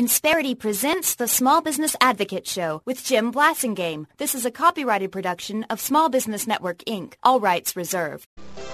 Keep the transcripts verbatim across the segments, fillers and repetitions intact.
Insperity presents the Small Business Advocate Show with Jim Blasingame. This is a copyrighted production of Small Business Network, Incorporated. All rights reserved.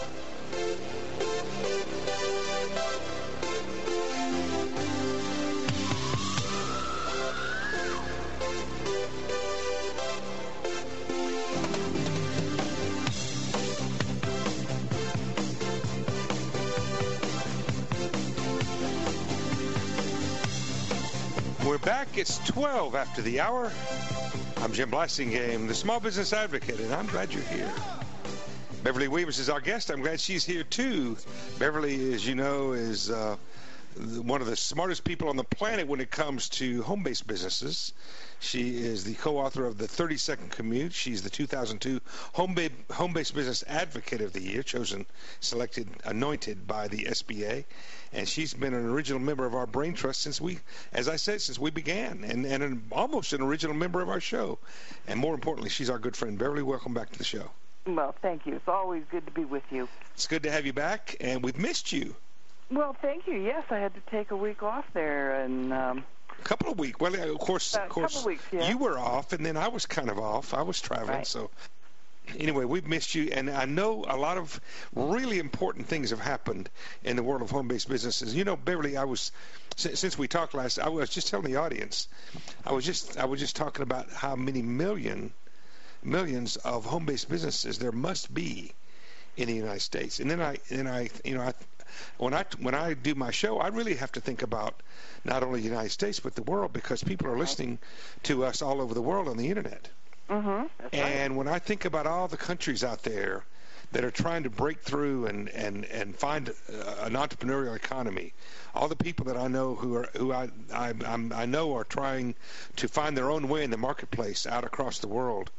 We're back. It's twelve after the hour. I'm Jim Blasingame, the Small Business Advocate, and I'm glad you're here. Beverly Weavers is our guest. I'm glad she's here, too. Beverly, as you know, is uh, one of the smartest people on the planet when it comes to home-based businesses. She is the co-author of the thirty second Commute. She's the two thousand two Home-Based Home-Based Business Advocate of the Year, chosen, selected, anointed by the S B A. And she's been an original member of our Brain Trust since we, as I said, since we began, and, and an, almost an original member of our show. And more importantly, she's our good friend. Beverly, welcome back to the show. Well, thank you. It's always good to be with you. It's good to have you back, and we've missed you. Well, thank you. Yes, I had to take a week off there, and um, a couple of weeks. Well, of course, uh, of course, couple weeks, yeah. You were off, and then I was kind of off. I was traveling, right. so. Anyway, we've missed you, and I know a lot of really important things have happened in the world of home-based businesses. You know, Beverly, I was since we talked last, I was just telling the audience, I was just I was just talking about how many million millions of home-based businesses there must be in the United States, and then I and I you know I. When I when I do my show, I really have to think about not only the United States but the world, because people are listening to us all over the world on the internet. Mm-hmm. That's and right. when I think about all the countries out there that are trying to break through and, and, and find uh, an entrepreneurial economy, all the people that I know who are who I I, I'm, I know are trying to find their own way in the marketplace out across the world,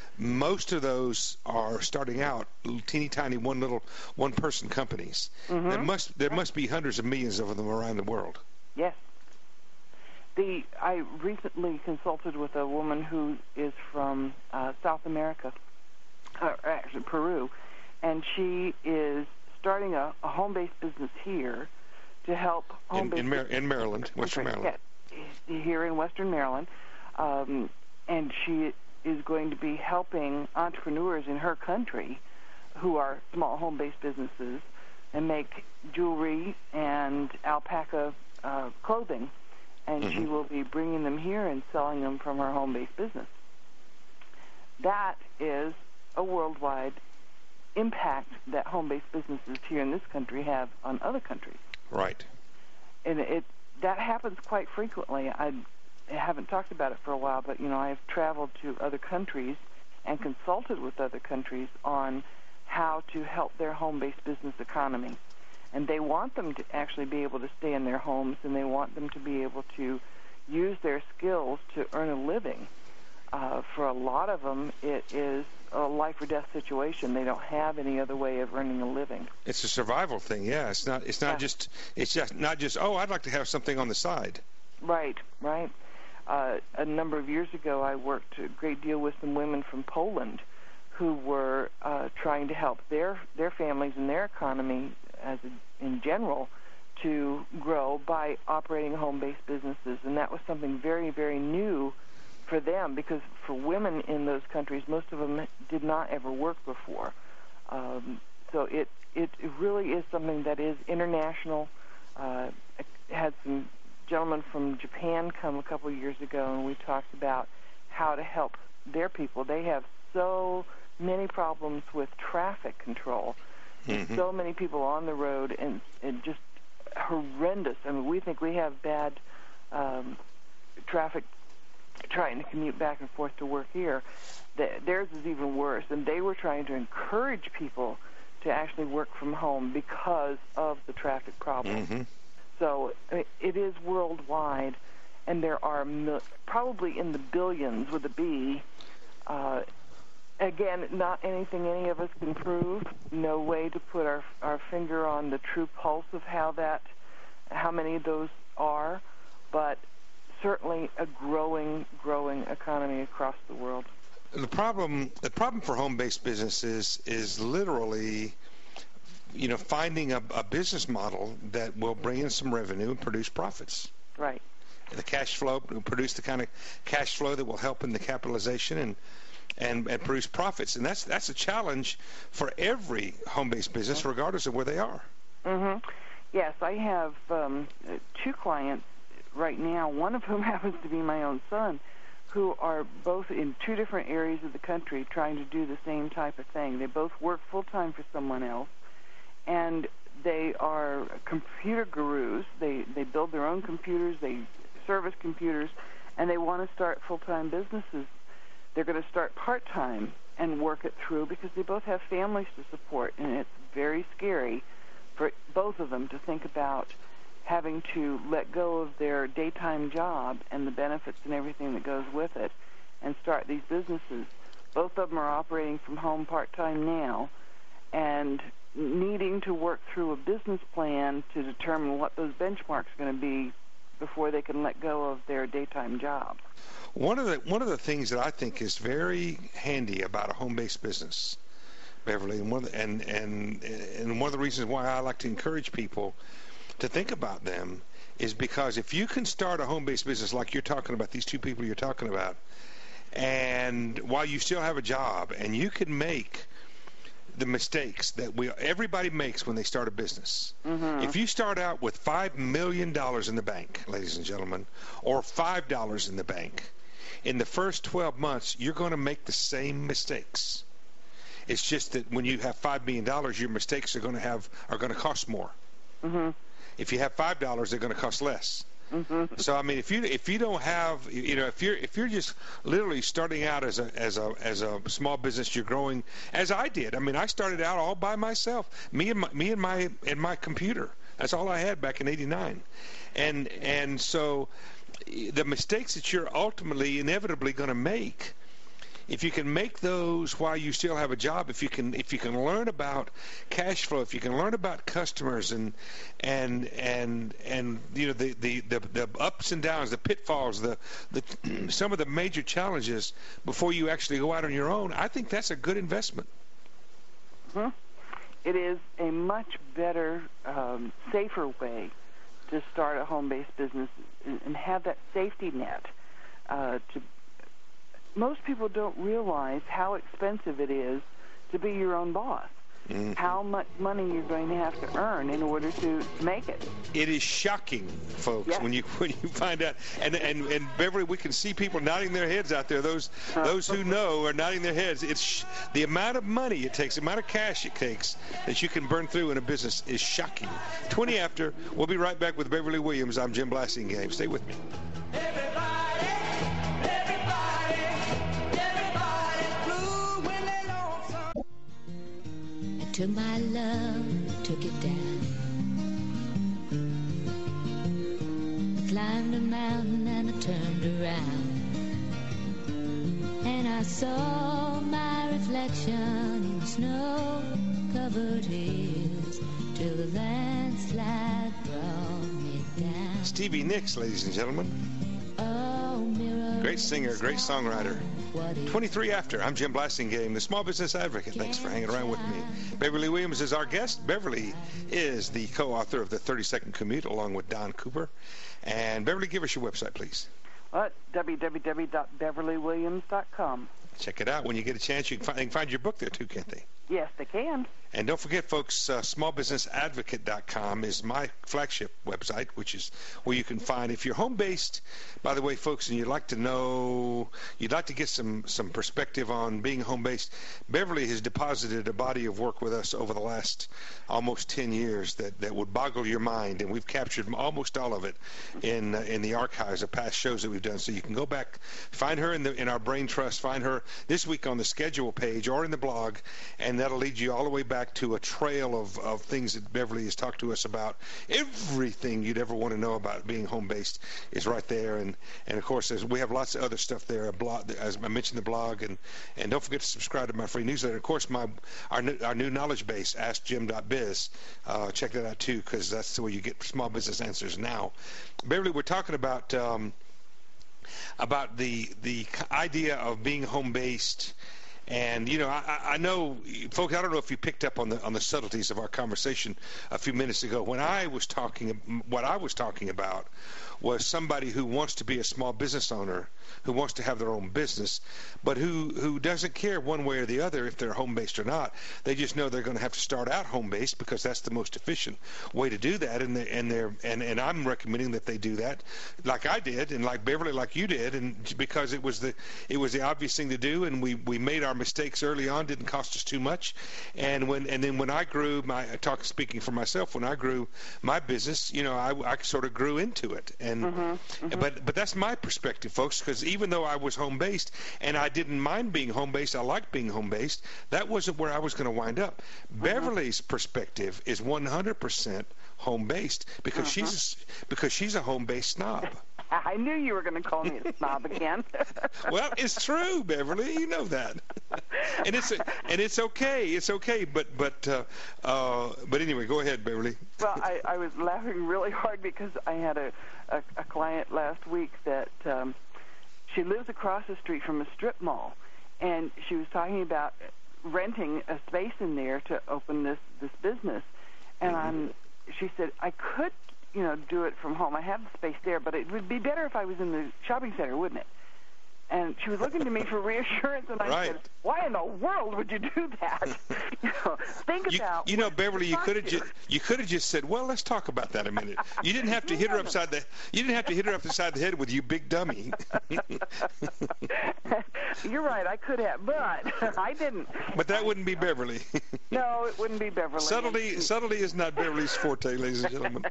most of those are starting out teeny tiny one little one person companies. Mm-hmm. There must there right. must be hundreds of millions of them around the world. Yes. The I recently consulted with a woman who is from uh, South America, uh, actually Peru, and she is starting a, a home-based business here to help home-based in, in, Mar- in Maryland, Western Maryland. Yeah, here in Western Maryland, um, and she is going to be helping entrepreneurs in her country who are small home-based businesses and make jewelry and alpaca uh, clothing. And mm-hmm. she will be bringing them here and selling them from her home-based business. That is a worldwide impact that home-based businesses here in this country have on other countries. Right. And it that happens quite frequently. I, I haven't talked about it for a while, but, you know, I've traveled to other countries and consulted with other countries on how to help their home-based business economy. And they want them to actually be able to stay in their homes, and they want them to be able to use their skills to earn a living. Uh, for a lot of them, it is a life or death situation. They don't have any other way of earning a living. It's a survival thing, yeah. It's not. It's not yeah. just. It's just not just. Oh, I'd like to have something on the side. Right, right. Uh, a number of years ago, I worked a great deal with some women from Poland who were uh, trying to help their their families and their economy as a, in general to grow by operating home-based businesses, and that was something very, very new for them, because for women in those countries, most of them did not ever work before. Um, so it, it it really is something that is international. Uh, I had some gentlemen from Japan come a couple of years ago, and we talked about how to help their people. They have so many problems with traffic control. Mm-hmm. So many people on the road, and, and just horrendous. I mean, we think we have bad um, traffic trying to commute back and forth to work here. The, theirs is even worse, and they were trying to encourage people to actually work from home because of the traffic problem. Mm-hmm. So I mean, it is worldwide, and there are mil- probably in the billions with a B. Uh, Again, not anything any of us can prove. No way to put our our finger on the true pulse of how that, how many of those are, but certainly a growing, growing economy across the world. The problem, the problem for home-based businesses is literally, you know, finding a, a business model that will bring in some revenue and produce profits. Right. the cash flow, produce the kind of cash flow that will help in the capitalization and and, and produce profits. And that's that's a challenge for every home-based business, regardless of where they are. Mm-hmm. Yes, I have um, two clients right now, one of whom happens to be my own son, who are both in two different areas of the country trying to do the same type of thing. They both work full-time for someone else, and they are computer gurus. They, they build their own computers, they service computers, and they want to start full-time businesses. They're going to start part-time and work it through because they both have families to support, and it's very scary for both of them to think about having to let go of their daytime job and the benefits and everything that goes with it and start these businesses. Both of them are operating from home part-time now and needing to work through a business plan to determine what those benchmarks are going to be before they can let go of their daytime job. One of the one of the things that I think is very handy about a home-based business, Beverly, and one of the, and and and one of the reasons why I like to encourage people to think about them is because if you can start a home-based business like you're talking about, these two people you're talking about, and while you still have a job, and you can make the mistakes that we everybody makes when they start a business. Mm-hmm. If you start out with five million dollars in the bank, ladies and gentlemen, or five dollars in the bank, in the first twelve months, you're going to make the same mistakes. It's just that when you have five million dollars, your mistakes are going to have are going to cost more. Mm-hmm. If you have five dollars, they're going to cost less. Mm-hmm. So I mean, if you if you don't have, you know, if you're if you're just literally starting out as a as a as a small business, you're growing as I did. I mean, I started out all by myself, me and my, me and my and my computer. That's all I had back in eighty-nine, and and so the mistakes that you're ultimately inevitably going to make, if you can make those while you still have a job, if you can if you can learn about cash flow, if you can learn about customers and and and and you know the the, the, the ups and downs, the pitfalls, the the some of the major challenges before you actually go out on your own, I think that's a good investment. Mm-hmm. It is a much better, um, safer way to start a home-based business and have that safety net uh, to most people don't realize how expensive it is to be your own boss. Mm-hmm. How much money you're going to have to earn in order to make it. It is shocking, folks, yes. when you when you find out. And, and and Beverly, we can see people nodding their heads out there. Those uh, those who know are nodding their heads. It's sh- the amount of money it takes, the amount of cash it takes that you can burn through in a business is shocking. twenty after, we'll be right back with Beverly Williams. I'm Jim Blasingame. Stay with me. Everybody, everybody. Took my love, took it down. I climbed a mountain and I turned around, and I saw my reflection in snow-covered hills till the landslide brought me down. Stevie Nicks, ladies and gentlemen. Oh, mirror. Great singer, great songwriter. twenty-three after. I'm Jim Blasingame, the Small Business Advocate. Thanks for hanging around with me. Beverly Williams is our guest. Beverly is the co-author of the thirty-second Commute, along with Don Cooper. And Beverly, give us your website, please. What? w w w dot beverly williams dot com. Check it out. When you get a chance, you can find, you can find your book there, too, can't they? Yes, they can. And don't forget, folks, uh, small business advocate dot com is my flagship website, which is where you can find, if you're home-based, by the way, folks, and you'd like to know, you'd like to get some, some perspective on being home-based, Beverly has deposited a body of work with us over the last almost ten years that, that would boggle your mind, and we've captured almost all of it in uh, in the archives of past shows that we've done. So you can go back, find her in the in our Brain Trust, find her this week on the schedule page or in the blog, and that'll lead you all the way back to a trail of, of things that Beverly has talked to us about. Everything you'd ever want to know about being home-based is right there. And, and of course, we have lots of other stuff there, a blog, as I mentioned, the blog. And, and don't forget to subscribe to my free newsletter. Of course, my our, our new knowledge base, ask jim dot biz. Uh, check that out, too, because that's the way you get small business answers now. Beverly, we're talking about um, about the the idea of being home-based. And, you know, I, I know, folks, I don't know if you picked up on the on the subtleties of our conversation a few minutes ago. When I was talking, what I was talking about was somebody who wants to be a small business owner, who wants to have their own business, but who, who doesn't care one way or the other if they're home-based or not. They just know they're going to have to start out home-based because that's the most efficient way to do that, and, they, and, they're, and, and I'm recommending that they do that like I did and like Beverly, like you did, and because it was the it was the obvious thing to do, and we, we made our mistakes early on, didn't cost us too much. And when and then when I grew, my talk speaking for myself, when I grew my business, you know, I, I sort of grew into it. And mm-hmm, mm-hmm. but but that's my perspective, folks, because even though I was home based and I didn't mind being home based, I liked being home based, that wasn't where I was going to wind up. Mm-hmm. Beverly's perspective is one hundred percent home based because mm-hmm. she's because she's a home based snob. I knew you were going to call me a snob again. Well, it's true, Beverly. You know that, and it's and it's okay. It's okay. But but uh, uh, but anyway, go ahead, Beverly. Well, I, I was laughing really hard because I had a a, a client last week that um, she lives across the street from a strip mall, and she was talking about renting a space in there to open this this business, and mm-hmm. I'm. She said I could. you know, do it from home. I have the space there, but it would be better if I was in the shopping center, wouldn't it? And she was looking to me for reassurance, and I right. said, why in the world would you do that? you know, think you, about You know, Beverly, you could have just you could have just said, well, let's talk about that a minute. You didn't have to hit her upside the you didn't have to hit her upside the head with you big dummy. You're right, I could have, but I didn't. But that wouldn't be Beverly. No, it wouldn't be Beverly. Subtlety subtlety is not Beverly's forte, ladies and gentlemen.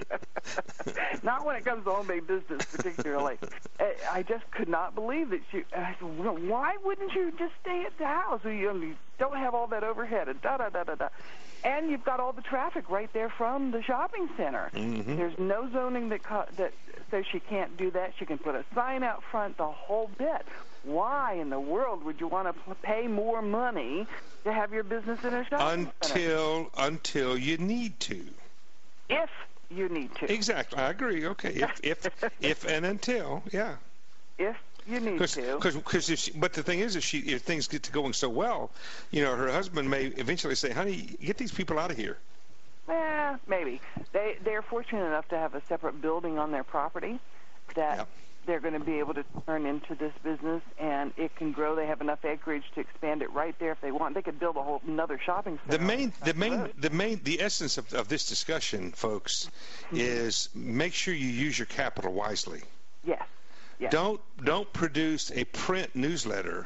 Not when it comes to home-made business, particularly. I just could not believe that she. I said, well, why wouldn't you just stay at the house? You, you don't have all that overhead and da da da da da. And you've got all the traffic right there from the shopping center. Mm-hmm. There's no zoning that co- that says she can't do that. She can put a sign out front, the whole bit. Why in the world would you want to pay more money to have your business in a shopping until, center? Until you need to. If you need to. Exactly. I agree. Okay. If if if and until, yeah. If you need Cause, to. Cause, cause if she, but the thing is, if, she, if things get to going so well, you know, her husband may eventually say, honey, get these people out of here. Eh, maybe. They, they're fortunate enough to have a separate building on their property that yep. they're going to be able to turn into this business, and it can grow. They have enough acreage to expand it right there if they want. They could build a whole another shopping center. The main, the main, the main, the essence of, of this discussion, folks, mm-hmm. is make sure you use your capital wisely. Yes. Yes. Don't don't produce a print newsletter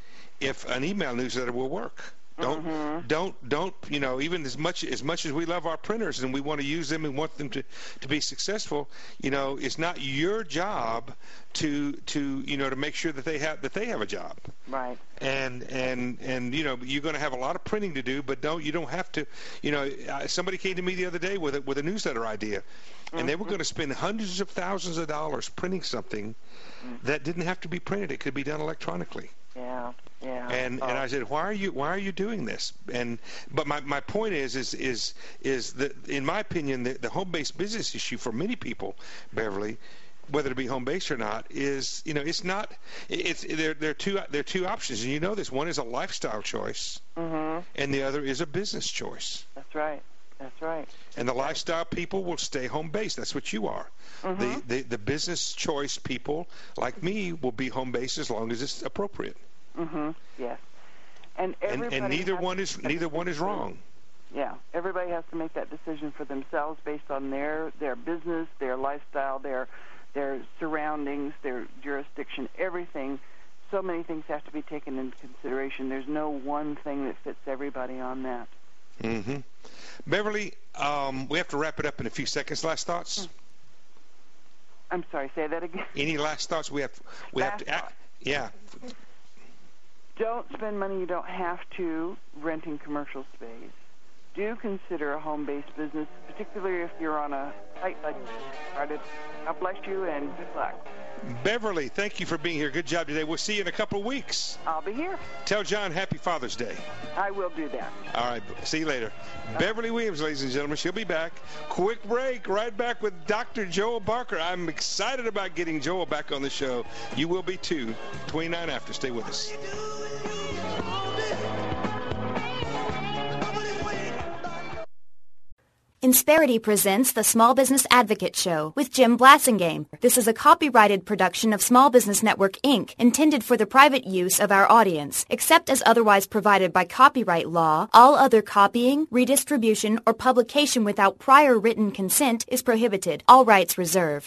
if an email newsletter will work. Don't mm-hmm. don't don't you know, even as much as much as we love our printers and we want to use them and want them to, to be successful, you know, it's not your job to to you know to make sure that they have that they have a job. Right. And and and you know, you're going to have a lot of printing to do, but don't you don't have to. You know, somebody came to me the other day with a, with a newsletter idea, and mm-hmm. they were going to spend hundreds of thousands of dollars printing something mm-hmm. that didn't have to be printed. It could be done electronically. Yeah, yeah. And oh. and I said, why are you why are you doing this? And but my, my point is is is is that in my opinion the, the home-based business issue for many people, Beverly, whether it be home-based or not, is you know it's not it's there there are two there are two options, and you know this. One is a lifestyle choice, mm-hmm. and the other is a business choice. That's right. That's right. And the lifestyle people will stay home-based. That's what you are. Mm-hmm. The, the the business choice people like me will be home-based as long as it's appropriate. Mm-hmm. Yes. And everybody and, and neither has one is neither one is wrong. Yeah. Everybody has to make that decision for themselves based on their their business, their lifestyle, their their surroundings, their jurisdiction, everything. So many things have to be taken into consideration. There's no one thing that fits everybody on that. Mm-hmm. Beverly, um, we have to wrap it up in a few seconds. Last thoughts? I'm sorry, say that again. Any last thoughts? We have we last have to act, yeah. Don't spend money you don't have to renting commercial space. Do consider a home-based business, particularly if you're on a tight budget. God bless you and good luck. Beverly, thank you for being here. Good job today. We'll see you in a couple of weeks. I'll be here. Tell John Happy Father's Day. I will do that. All right. See you later. Okay. Beverly Williams, ladies and gentlemen. She'll be back. Quick break. Right back with Doctor Joel Barker. I'm excited about getting Joel back on the show. You will be too. twenty-nine after. Stay with us. Insperity presents the Small Business Advocate Show with Jim Blasingame. This is a copyrighted production of Small Business Network, Incorporated, intended for the private use of our audience. Except as otherwise provided by copyright law, all other copying, redistribution, or publication without prior written consent is prohibited. All rights reserved.